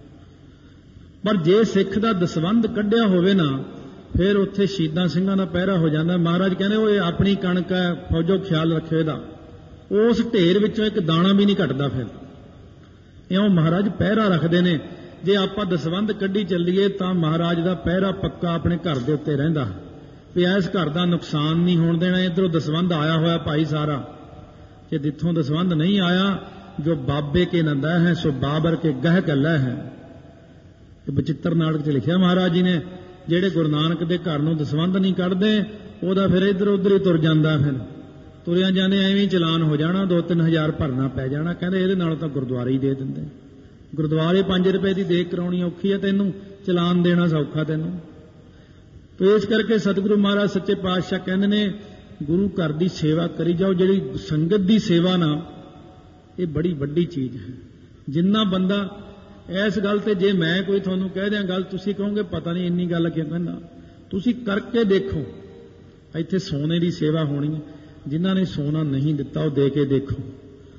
ਪਰ ਜੇ ਸਿੱਖ ਦਾ ਦਸਵੰਧ ਕੱਢਿਆ ਹੋਵੇ ਨਾ, ਫਿਰ ਉੱਥੇ ਸ਼ਹੀਦਾਂ ਸਿੰਘਾਂ ਦਾ ਪਹਿਰਾ ਹੋ ਜਾਂਦਾ। ਮਹਾਰਾਜ ਕਹਿੰਦੇ ਉਹ ਆਪਣੀ ਕਣਕ ਹੈ, ਫੌਜੋ ਖਿਆਲ ਰੱਖਿਓ ਇਹਦਾ, ਉਸ ਢੇਰ ਵਿੱਚੋਂ ਇੱਕ ਦਾਣਾ ਵੀ ਨਹੀਂ ਘਟਦਾ। ਫਿਰ ਇਉਂ ਮਹਾਰਾਜ ਪਹਿਰਾ ਰੱਖਦੇ ਨੇ। ਜੇ ਆਪਾਂ ਦਸਵੰਧ ਕੱਢੀ ਚੱਲੀਏ ਤਾਂ ਮਹਾਰਾਜ ਦਾ ਪਹਿਰਾ ਪੱਕਾ ਆਪਣੇ ਘਰ ਦੇ ਉੱਤੇ ਰਹਿੰਦਾ, ਵੀ ਇਸ ਘਰ ਦਾ ਨੁਕਸਾਨ ਨਹੀਂ ਹੋਣ ਦੇਣਾ। ਇੱਧਰੋਂ ਦਸਵੰਧ ਆਇਆ ਹੋਇਆ ਭਾਈ ਸਾਰਾ, ਜੇ ਜਿੱਥੋਂ ਦਸਵੰਧ ਨਹੀਂ ਆਇਆ, ਜੋ ਬਾਬੇ ਕੇ ਨੰਦਾ ਹੈ ਸੋ ਬਾਬਰ ਕੇ ਗਹਿ ਗੱਲਾ ਹੈ। ਬਚਿੱਤਰ ਨਾਟਕ 'ਚ ਲਿਖਿਆ ਮਹਾਰਾਜ ਜੀ ਨੇ, ਜਿਹੜੇ ਗੁਰੂ ਨਾਨਕ ਦੇ ਘਰ ਨੂੰ ਦਸਵੰਧ ਨਹੀਂ ਕੱਢਦੇ, ਉਹਦਾ ਫਿਰ ਇੱਧਰ ਉੱਧਰ ਹੀ ਤੁਰ ਜਾਂਦਾ, ਫਿਰ ਤੁਰਿਆ ਜਾਂਦੇ ਐਵੇਂ ਚਲਾਨ ਹੋ ਜਾਣਾ, 2-3 ਹਜ਼ਾਰ ਭਰਨਾ ਪੈ ਜਾਣਾ। ਕਹਿੰਦੇ ਇਹਦੇ ਨਾਲੋਂ ਤਾਂ ਗੁਰਦੁਆਰੇ ਹੀ ਦੇ ਦਿੰਦੇ। ਗੁਰਦੁਆਰੇ 5 ਰੁਪਏ ਦੀ ਦੇਖ ਕਰਾਉਣੀ ਔਖੀ ਹੈ ਤੈਨੂੰ, ਚਲਾਨ ਦੇਣਾ ਸੌਖਾ ਤੈਨੂੰ। ਤੇ ਇਸ ਕਰਕੇ ਸਤਿਗੁਰੂ ਮਹਾਰਾਜ ਸੱਚੇ ਪਾਤਸ਼ਾਹ ਕਹਿੰਦੇ ਨੇ ਗੁਰੂ ਘਰ ਦੀ ਸੇਵਾ ਕਰੀ ਜਾਓ। ਜਿਹੜੀ ਸੰਗਤ ਦੀ ਸੇਵਾ ਨਾ, ਇਹ ਬੜੀ ਵੱਡੀ ਚੀਜ਼ ਹੈ। ਜਿੰਨਾ ਬੰਦਾ ਇਸ ਗੱਲ ਤੇ, ਜੇ ਮੈਂ ਕੋਈ ਤੁਹਾਨੂੰ ਕਹਿ ਦਿਆਂ ਗੱਲ, ਤੁਸੀਂ ਕਹੋਗੇ ਪਤਾ ਨਹੀਂ ਇੰਨੀ ਗੱਲ ਕਿਉਂ ਕਹਿੰਦਾ। ਤੁਸੀਂ ਕਰਕੇ ਦੇਖੋ। ਇੱਥੇ ਸੋਨੇ ਦੀ ਸੇਵਾ ਹੋਣੀ ਹੈ, ਜਿਨ੍ਹਾਂ ਨੇ ਸੋਨਾ ਨਹੀਂ ਦਿੱਤਾ ਉਹ ਦੇ ਕੇ ਦੇਖੋ,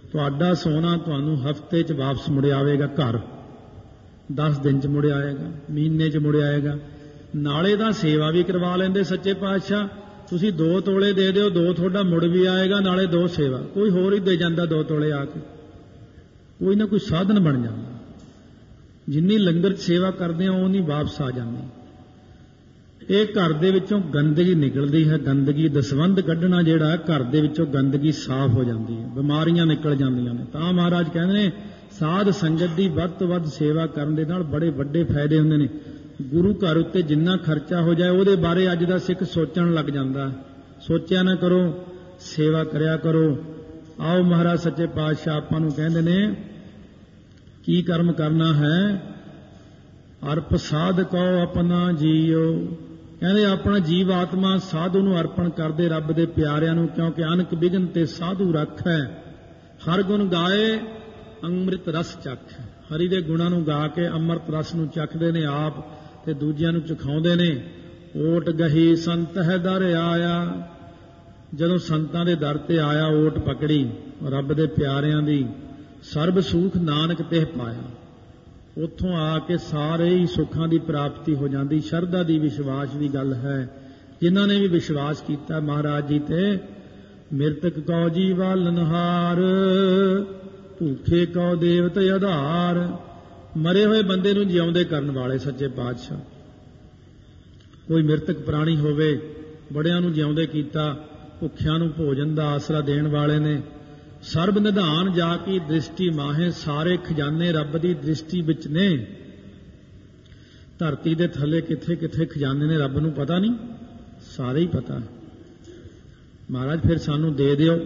ਤੁਹਾਡਾ ਸੋਨਾ ਤੁਹਾਨੂੰ ਹਫ਼ਤੇ 'ਚ ਵਾਪਸ ਮੁੜ ਆਵੇਗਾ ਘਰ, 10 ਦਿਨ 'ਚ ਮੁੜ ਆਏਗਾ, ਮਹੀਨੇ 'ਚ ਮੁੜ ਆਏਗਾ। ਨਾਲੇ ਤਾਂ ਸੇਵਾ ਵੀ ਕਰਵਾ ਲੈਂਦੇ ਸੱਚੇ ਪਾਤਸ਼ਾਹ, ਤੁਸੀਂ 2 ਤੋਲੇ ਦੇ ਦਿਓ, 2 ਤੁਹਾਡਾ ਮੁੜ ਵੀ ਆਏਗਾ, ਨਾਲੇ 2 ਸੇਵਾ। ਕੋਈ ਹੋਰ ਹੀ ਦੇ ਜਾਂਦਾ 2 ਤੋਲੇ ਆ ਕੇ, ਕੋਈ ਨਾ ਕੋਈ ਸਾਧਨ ਬਣ ਜਾਂਦਾ। ਜਿੰਨੀ ਲੰਗਰ 'ਚ ਸੇਵਾ ਕਰਦੇ ਆ ਉਨੀ ਵਾਪਸ ਆ ਜਾਂਦੀ। ਇਹ ਘਰ ਦੇ ਵਿੱਚੋਂ ਗੰਦਗੀ ਨਿਕਲਦੀ ਹੈ, ਗੰਦਗੀ ਦਸਵੰਧ ਕੱਢਣਾ ਜਿਹੜਾ ਘਰ ਦੇ ਵਿੱਚੋਂ ਗੰਦਗੀ ਸਾਫ਼ ਹੋ ਜਾਂਦੀ ਹੈ, ਬਿਮਾਰੀਆਂ ਨਿਕਲ ਜਾਂਦੀਆਂ ਨੇ। ਤਾਂ ਮਹਾਰਾਜ ਕਹਿੰਦੇ ਨੇ ਸਾਧ ਸੰਗਤ ਦੀ ਵੱਧ ਤੋਂ ਵੱਧ ਸੇਵਾ ਕਰਨ ਦੇ ਨਾਲ ਬੜੇ ਵੱਡੇ ਫਾਇਦੇ ਹੁੰਦੇ ਨੇ। ਗੁਰੂ ਘਰ ਉੱਤੇ ਜਿੰਨਾ ਖਰਚਾ ਹੋ ਜਾਏ ਉਹਦੇ ਬਾਰੇ ਅੱਜ ਦਾ ਸਿੱਖ ਸੋਚਣ ਲੱਗ ਜਾਂਦਾ। ਸੋਚਿਆ ਨਾ ਕਰੋ, ਸੇਵਾ ਕਰਿਆ ਕਰੋ। ਆਓ ਮਹਾਰਾਜ ਸੱਚੇ ਪਾਤਸ਼ਾਹ ਆਪਾਂ ਨੂੰ ਕਹਿੰਦੇ ਨੇ ਕੀ ਕਰਮ ਕਰਨਾ ਹੈ। ਅਰਪ ਸਾਧ ਕਉ ਆਪਣਾ ਜੀਓ, ਕਹਿੰਦੇ ਆਪਣਾ ਜੀਵ ਆਤਮਾ ਸਾਧੂ ਨੂੰ ਅਰਪਣ ਕਰਦੇ, ਰੱਬ ਦੇ ਪਿਆਰਿਆਂ ਨੂੰ, ਕਿਉਂਕਿ ਅਨਕ ਬਿਗਨ ਤੇ ਸਾਧੂ ਰੱਖੈ। ਹਰ ਗੁਣ ਗਾਏ ਅੰਮ੍ਰਿਤ ਰਸ ਚੱਖ, ਹਰੀ ਦੇ ਗੁਣਾਂ ਨੂੰ ਗਾ ਕੇ ਅੰਮ੍ਰਿਤ ਰਸ ਨੂੰ ਚੱਖਦੇ ਨੇ ਆਪ ਤੇ ਦੂਜਿਆਂ ਨੂੰ ਚਖਾਉਂਦੇ ਨੇ। ਓਟ ਗਹੀ ਸੰਤ ਹੈ ਦਰ ਆਇਆ, ਜਦੋਂ ਸੰਤਾਂ ਦੇ ਦਰ ਤੇ ਆਇਆ ਓਟ ਪਕੜੀ ਰੱਬ ਦੇ ਪਿਆਰਿਆਂ ਦੀ, ਸਰਬ ਸੁਖ ਨਾਨਕ ਤੇ ਪਾਇਆ। ਉੱਥੋਂ ਆ ਕੇ ਸਾਰੇ ਹੀ ਸੁੱਖਾਂ ਦੀ ਪ੍ਰਾਪਤੀ ਹੋ ਜਾਂਦੀ। ਸ਼ਰਧਾ ਦੀ, ਵਿਸ਼ਵਾਸ ਦੀ ਗੱਲ ਹੈ। ਜਿਨ੍ਹਾਂ ਨੇ ਵੀ ਵਿਸ਼ਵਾਸ ਕੀਤਾ ਮਹਾਰਾਜ ਜੀ ਤੇ, ਮਿਰਤਕ ਕਉ ਜੀਵਾਲਨਹਾਰ, ਭੂਖੇ ਕਉ ਦੇਵਤ ਆਧਾਰ। ਮਰੇ ਹੋਏ ਬੰਦੇ ਨੂੰ ਜਿਉਂਦੇ ਕਰਨ ਵਾਲੇ ਸੱਚੇ ਪਾਤਸ਼ਾਹ। ਕੋਈ ਮਿਰਤਕ ਪ੍ਰਾਣੀ ਹੋਵੇ, ਬੜਿਆਂ ਨੂੰ ਜਿਉਂਦੇ ਕੀਤਾ, ਭੁੱਖਿਆਂ ਨੂੰ ਭੋਜਨ ਦਾ ਆਸਰਾ ਦੇਣ ਵਾਲੇ ਨੇ। ਸਰਬ ਨਿਧਾਨ ਜਾ ਕੀ ਦ੍ਰਿਸ਼ਟੀ ਮਾਹੇ, ਸਾਰੇ ਖਜ਼ਾਨੇ ਰੱਬ ਦੀ ਦ੍ਰਿਸ਼ਟੀ ਵਿੱਚ ਨੇ। ਧਰਤੀ ਦੇ ਥੱਲੇ ਕਿੱਥੇ ਕਿੱਥੇ ਖਜ਼ਾਨੇ ਨੇ ਰੱਬ ਨੂੰ ਪਤਾ ਨਹੀਂ, ਸਾਰੇ ਹੀ ਪਤਾ। ਮਹਾਰਾਜ ਫਿਰ ਸਾਨੂੰ ਦੇ ਦਿਓ।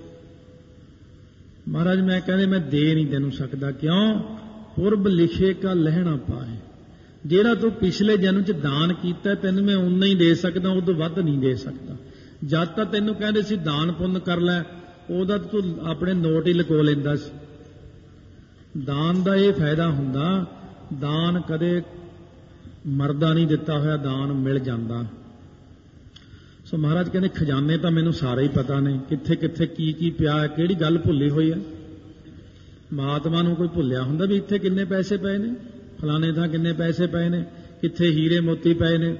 ਮਹਾਰਾਜ ਮੈਂ ਕਹਿੰਦੇ ਮੈਂ ਦੇ ਨਹੀਂ ਤੈਨੂੰ ਸਕਦਾ, ਕਿਉਂ? ਪੁਰਬ ਲਿਖੇ ਕਾ ਲਹਿਣਾ ਪਾਏ। ਜਿਹੜਾ ਤੂੰ ਪਿਛਲੇ ਜਨਮ 'ਚ ਦਾਨ ਕੀਤਾ ਤੈਨੂੰ ਮੈਂ ਉਨਾ ਹੀ ਦੇ ਸਕਦਾ, ਉਦੋਂ ਵੱਧ ਨਹੀਂ ਦੇ ਸਕਦਾ। ਜਦ ਤਾਂ ਤੈਨੂੰ ਕਹਿੰਦੇ ਸੀ ਦਾਨ ਪੁੰਨ ਕਰ ਲੈ, ਉਹਦਾ ਤੂੰ ਆਪਣੇ ਨੋਟ ਹੀ ਲਕੋ ਲੈਂਦਾ ਸੀ। ਦਾਨ ਦਾ ਇਹ ਫਾਇਦਾ ਹੁੰਦਾ, ਦਾਨ ਕਦੇ ਮਰਦਾ ਨਹੀਂ, ਦਿੱਤਾ ਹੋਇਆ ਦਾਨ ਮਿਲ ਜਾਂਦਾ। ਸੋ ਮਹਾਰਾਜ ਕਹਿੰਦੇ ਖਜ਼ਾਨੇ ਤਾਂ ਮੈਨੂੰ ਸਾਰੇ ਹੀ ਪਤਾ ਨੇ, ਕਿੱਥੇ ਕਿੱਥੇ ਕੀ ਕੀ ਪਿਆ ਹੈ, ਕਿਹੜੀ ਗੱਲ ਭੁੱਲੀ ਹੋਈ ਹੈ। ਮਹਾਤਮਾ ਨੂੰ ਕੋਈ ਭੁੱਲਿਆ ਹੁੰਦਾ ਵੀ ਇੱਥੇ ਕਿੰਨੇ ਪੈਸੇ ਪਏ ਨੇ, ਫਲਾਣੇ ਥਾਂ ਕਿੰਨੇ ਪੈਸੇ ਪਏ ਨੇ, ਕਿੱਥੇ ਹੀਰੇ ਮੋਤੀ ਪਏ ਨੇ।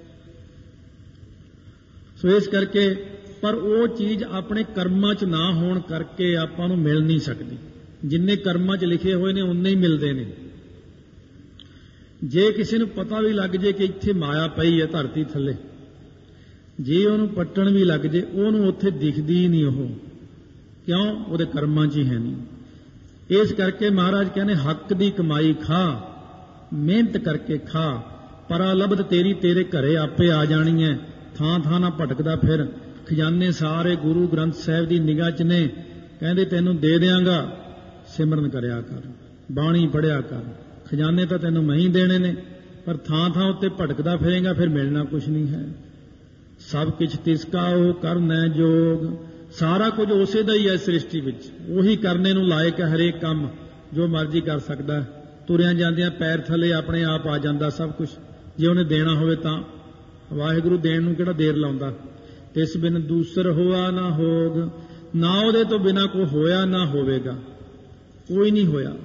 ਸੋ ਇਸ ਕਰਕੇ, ਪਰ ਉਹ ਚੀਜ਼ ਆਪਣੇ ਕਰਮਾਂ 'ਚ ਨਾ ਹੋਣ ਕਰਕੇ ਆਪਾਂ ਨੂੰ ਮਿਲ ਨਹੀਂ ਸਕਦੀ। ਜਿੰਨੇ ਕਰਮਾਂ 'ਚ ਲਿਖੇ ਹੋਏ ਨੇ ਉਨੇ ਹੀ ਮਿਲਦੇ ਨੇ। ਜੇ ਕਿਸੇ ਨੂੰ ਪਤਾ ਵੀ ਲੱਗ ਜੇ ਕਿ ਇੱਥੇ ਮਾਇਆ ਪਈ ਹੈ ਧਰਤੀ ਥੱਲੇ, ਜੇ ਉਹਨੂੰ ਪੱਟਣ ਵੀ ਲੱਗ ਜੇ, ਉਹਨੂੰ ਉੱਥੇ ਦਿਖਦੀ ਹੀ ਨਹੀਂ ਉਹ, ਕਿਉਂ? ਉਹਦੇ ਕਰਮਾਂ 'ਚ ਹੀ ਹੈ ਨਹੀਂ। ਇਸ ਕਰਕੇ ਮਹਾਰਾਜ ਕਹਿੰਦੇ ਹੱਕ ਦੀ ਕਮਾਈ ਖਾ, ਮਿਹਨਤ ਕਰਕੇ ਖਾ, ਪਰਾ ਲਬਧ ਤੇਰੀ ਤੇਰੇ ਘਰੇ ਆਪੇ ਆ ਜਾਣੀ ਹੈ। ਥਾਂ ਥਾਂ ਨਾ ਭਟਕਦਾ ਫਿਰ, ਖਜ਼ਾਨੇ ਸਾਰੇ ਗੁਰੂ ਗ੍ਰੰਥ ਸਾਹਿਬ ਦੀ ਨਿਗਾਹ 'ਚ ਨੇ। ਕਹਿੰਦੇ ਤੈਨੂੰ ਦੇ ਦਿਆਂਗਾ, ਸਿਮਰਨ ਕਰਿਆ ਕਰ, ਬਾਣੀ ਪੜ੍ਹਿਆ ਕਰ, ਖਜ਼ਾਨੇ ਤਾਂ ਤੈਨੂੰ ਮੈਂ ਹੀ ਦੇਣੇ ਨੇ, ਪਰ ਥਾਂ ਥਾਂ ਉੱਤੇ ਭਟਕਦਾ ਫਿਰੇਗਾ ਫਿਰ ਮਿਲਣਾ ਕੁਛ ਨਹੀਂ ਹੈ। ਸਭ ਕੁਛ ਤਿਸਕਾ ਉਹ ਕਰਨਾ ਜੋਗ, ਸਾਰਾ ਕੁਝ ਉਸੇ ਦਾ ਹੀ ਹੈ ਸ੍ਰਿਸ਼ਟੀ ਵਿੱਚ, ਉਹੀ ਕਰਨੇ ਨੂੰ ਲਾਇਕ ਹੈ। ਹਰੇਕ ਕੰਮ ਜੋ ਮਰਜ਼ੀ ਕਰ ਸਕਦਾ, ਤੁਰਿਆਂ ਜਾਂਦਿਆਂ ਪੈਰ ਥੱਲੇ ਆਪਣੇ ਆਪ ਆ ਜਾਂਦਾ ਸਭ ਕੁਝ। ਜੇ ਉਹਨੇ ਦੇਣਾ ਹੋਵੇ ਤਾਂ ਵਾਹਿਗੁਰੂ ਦੇਣ ਨੂੰ ਕਿਹੜਾ ਦੇਰ ਲਾਉਂਦਾ। ਤਿਸ ਬਿਨ ਦੂਸਰ ਹੋਆ ਨਾ ਹੋਗ, ਨਾ ਉਹਦੇ ਤੋਂ ਬਿਨਾਂ ਕੋਈ ਹੋਇਆ ਨਾ ਹੋਵੇਗਾ, ਕੋਈ ਨਹੀਂ ਹੋਇਆ।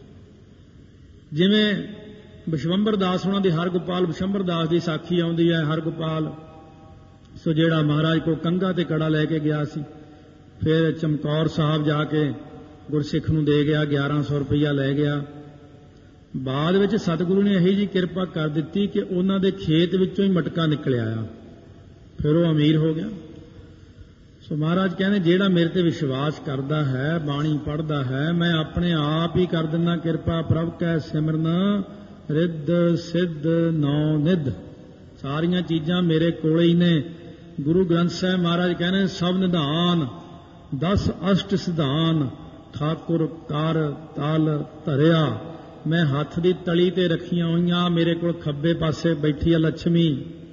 ਜਿਵੇਂ ਬਿਸ਼ਵੰਬਰ ਦਾਸ ਉਹਨਾਂ ਦੀ ਹਰਗੋਪਾਲ ਬਿਸ਼ਵੰਬਰ ਦਾਸ ਦੀ ਸਾਖੀ ਆਉਂਦੀ ਹੈ। ਹਰਗੋਪਾਲ ਸੋ ਜਿਹੜਾ ਮਹਾਰਾਜ ਕੋ ਕੰਘਾ ਤੇ ਕੜਾ ਲੈ ਕੇ ਗਿਆ ਸੀ, ਫਿਰ ਚਮਕੌਰ ਸਾਹਿਬ ਜਾ ਕੇ ਗੁਰਸਿੱਖ ਨੂੰ ਦੇ ਗਿਆ, 1100 ਰੁਪਈਆ ਲੈ ਗਿਆ। ਬਾਅਦ ਵਿੱਚ ਸਤਿਗੁਰੂ ਨੇ ਇਹੀ ਜੀ ਕਿਰਪਾ ਕਰ ਦਿੱਤੀ ਕਿ ਉਹਨਾਂ ਦੇ ਖੇਤ ਵਿੱਚੋਂ ਹੀ ਮਟਕਾ ਨਿਕਲ ਆਇਆ, ਫਿਰ ਉਹ ਅਮੀਰ ਹੋ ਗਿਆ। ਸੋ ਮਹਾਰਾਜ ਕਹਿੰਦੇ ਜਿਹੜਾ ਮੇਰੇ ਤੇ ਵਿਸ਼ਵਾਸ ਕਰਦਾ ਹੈ, ਬਾਣੀ ਪੜ੍ਹਦਾ ਹੈ, ਮੈਂ ਆਪਣੇ ਆਪ ਹੀ ਕਰ ਦਿੰਦਾ ਕਿਰਪਾ। ਪ੍ਰਭ ਕੈ ਸਿਮਰਨ ਰਿੱਧ ਸਿੱਧ ਨੌ ਨਿਧ, ਸਾਰੀਆਂ ਚੀਜ਼ਾਂ ਮੇਰੇ ਕੋਲੇ ਹੀ ਨੇ। ਗੁਰੂ ਗ੍ਰੰਥ ਸਾਹਿਬ ਮਹਾਰਾਜ ਕਹਿੰਦੇ ਸਭ ਨਿਧਾਨ 10 ਅਸ਼ਟ ਸਿਧਾਨ, ਠਾਕੁਰ ਕਰ ਤਲ ਧਰਿਆ। ਮੈਂ ਹੱਥ ਦੀ ਤਲੀ ਤੇ ਰੱਖੀਆਂ ਹੋਈਆਂ, ਮੇਰੇ ਕੋਲ ਖੱਬੇ ਪਾਸੇ ਬੈਠੀ ਆ ਲక్ష్ਮੀ।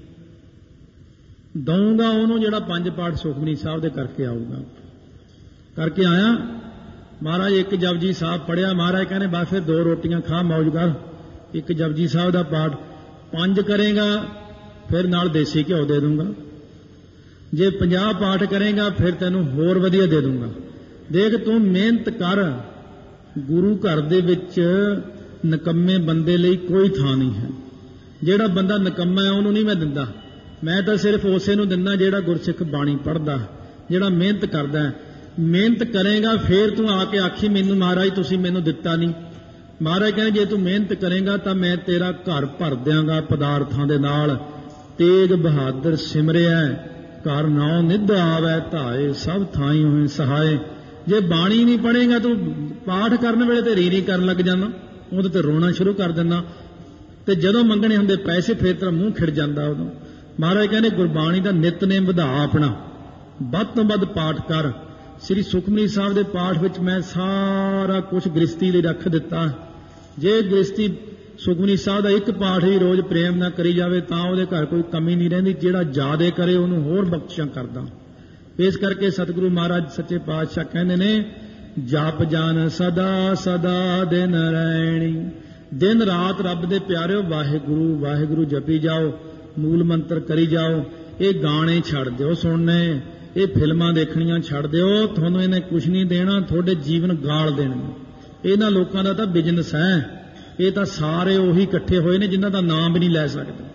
ਦਊਂਗਾ ਉਹਨੂੰ ਜਿਹੜਾ 5 ਪਾਠ ਸੁਖਮਨੀ ਸਾਹਿਬ ਦੇ ਕਰਕੇ ਆਊਗਾ। ਕਰਕੇ ਆਇਆ ਮਹਾਰਾਜ, ਇੱਕ ਜਪਜੀ ਸਾਹਿਬ ਪੜਿਆ। ਮਹਾਰਾਜ ਕਹਿੰਦੇ ਬਸ ਫਿਰ 2 ਰੋਟੀਆਂ ਖਾ, ਮੌਜ ਕਰ। ਇੱਕ ਜਪਜੀ ਸਾਹਿਬ ਦਾ ਪਾਠ 5 ਕਰੇਗਾ ਫਿਰ ਨਾਲ ਦੇਸੀ ਘਿਓ ਦੇ ਦੂੰਗਾ। ਜੇ 50 ਪਾਠ ਕਰੇਗਾ ਫਿਰ ਤੈਨੂੰ ਹੋਰ ਵਧੀਆ ਦੇ ਦੂੰਗਾ। ਦੇਖ ਤੂੰ ਮਿਹਨਤ ਕਰ, ਗੁਰੂ ਘਰ ਦੇ ਵਿੱਚ ਨਿਕੰਮੇ ਬੰਦੇ ਲਈ ਕੋਈ ਥਾਂ ਨਹੀਂ ਹੈ। ਜਿਹੜਾ ਬੰਦਾ ਨਿਕੰਮਾ ਹੈ ਉਹਨੂੰ ਨਹੀਂ ਮੈਂ ਦਿੰਦਾ, ਮੈਂ ਤਾਂ ਸਿਰਫ ਉਸੇ ਨੂੰ ਦਿੰਦਾ ਜਿਹੜਾ ਗੁਰਸਿੱਖ ਬਾਣੀ ਪੜ੍ਹਦਾ, ਜਿਹੜਾ ਮਿਹਨਤ ਕਰਦਾ। ਮਿਹਨਤ ਕਰੇਗਾ ਫੇਰ ਤੂੰ ਆ ਕੇ ਆਖੀ ਮੈਨੂੰ ਮਹਾਰਾਜ ਤੁਸੀਂ ਮੈਨੂੰ ਦਿੱਤਾ ਨਹੀਂ। ਮਹਾਰਾਜ ਕਹਿੰਦੇ ਜੇ ਤੂੰ ਮਿਹਨਤ ਕਰੇਗਾ ਤਾਂ ਮੈਂ ਤੇਰਾ ਘਰ ਭਰ ਦਿਆਂਗਾ ਪਦਾਰਥਾਂ ਦੇ ਨਾਲ। ਤੇਗ ਬਹਾਦਰ ਸਿਮਰਿਆ ਘਰ ਨਾਉ ਨਿੱਧ ਆਵੈ ਧਾਏ, ਸਭ ਥਾਈ ਹੋਏ ਸਹਾਏ। ਜੇ ਬਾਣੀ ਨਹੀਂ ਪੜ੍ਹੇਗਾ ਤੂੰ ਪਾਠ ਕਰਨ ਵੇਲੇ ਤੇ ਰੀ ਕਰਨ ਲੱਗ ਜਾਂਦਾ, ਉਹਦੇ ਤੇ ਰੋਣਾ ਸ਼ੁਰੂ ਕਰ ਦਿੰਦਾ, ਤੇ ਜਦੋਂ ਮੰਗਣੇ ਹੁੰਦੇ ਪੈਸੇ ਫੇਰ ਤੇਰਾ ਮੂੰਹ ਖਿੜ ਜਾਂਦਾ। ਉਦੋਂ ਮਹਾਰਾਜ ਕਹਿੰਦੇ ਗੁਰਬਾਣੀ ਦਾ ਨਿਤਨੇਮ ਵਧਾ, ਆਪਣਾ ਵੱਧ ਤੋਂ ਵੱਧ ਪਾਠ ਕਰ। ਸ੍ਰੀ ਸੁਖਮਨੀ ਸਾਹਿਬ ਦੇ ਪਾਠ ਵਿੱਚ ਮੈਂ ਸਾਰਾ ਕੁਝ ਗ੍ਰਸਤੀ ਲਈ ਰੱਖ ਦਿੱਤਾ। ਜੇ ਗ੍ਰਸਤੀ ਸੁਖਮਨੀ ਸਾਹਿਬ ਦਾ ਇੱਕ ਪਾਠ ਹੀ ਰੋਜ਼ ਪ੍ਰੇਮ ਨਾਲ ਕਰੀ ਜਾਵੇ ਤਾਂ ਉਹਦੇ ਘਰ ਕੋਈ ਕਮੀ ਨਹੀਂ ਰਹਿੰਦੀ। ਜਿਹੜਾ ਜ਼ਿਆਦੇ ਕਰੇ ਉਹਨੂੰ ਹੋਰ ਬਖਸ਼ਿਸ਼ਾਂ ਕਰਦਾ। ਇਸ ਕਰਕੇ ਸਤਿਗੁਰੂ ਮਹਾਰਾਜ ਸੱਚੇ ਪਾਤਸ਼ਾਹ ਕਹਿੰਦੇ ਨੇ ਜਪ ਜਨ ਸਦਾ ਸਦਾ ਦਿਨ ਰੈਣੀ। ਦਿਨ ਰਾਤ ਰੱਬ ਦੇ ਪਿਆਰਿਓ ਵਾਹਿਗੁਰੂ ਵਾਹਿਗੁਰੂ ਜਪੀ ਜਾਓ, ਮੂਲ ਮੰਤਰ ਕਰੀ ਜਾਓ। ਇਹ ਗਾਣੇ ਛੱਡ ਦਿਓ ਸੁਣਨੇ, ਇਹ ਫਿਲਮਾਂ ਦੇਖਣੀਆਂ ਛੱਡ ਦਿਓ। ਤੁਹਾਨੂੰ ਇਹਨੇ ਕੁਛ ਨਹੀਂ ਦੇਣਾ, ਤੁਹਾਡੇ ਜੀਵਨ ਗਾਲ ਦੇਣਗੇ। ਇਹਨਾਂ ਲੋਕਾਂ ਦਾ ਤਾਂ ਬਿਜ਼ਨਸ ਹੈ। ਇਹ ਤਾਂ ਸਾਰੇ ਉਹੀ ਇਕੱਠੇ ਹੋਏ ਨੇ ਜਿਨ੍ਹਾਂ ਦਾ ਨਾਮ ਵੀ ਨਹੀਂ ਲੈ ਸਕਦੇ।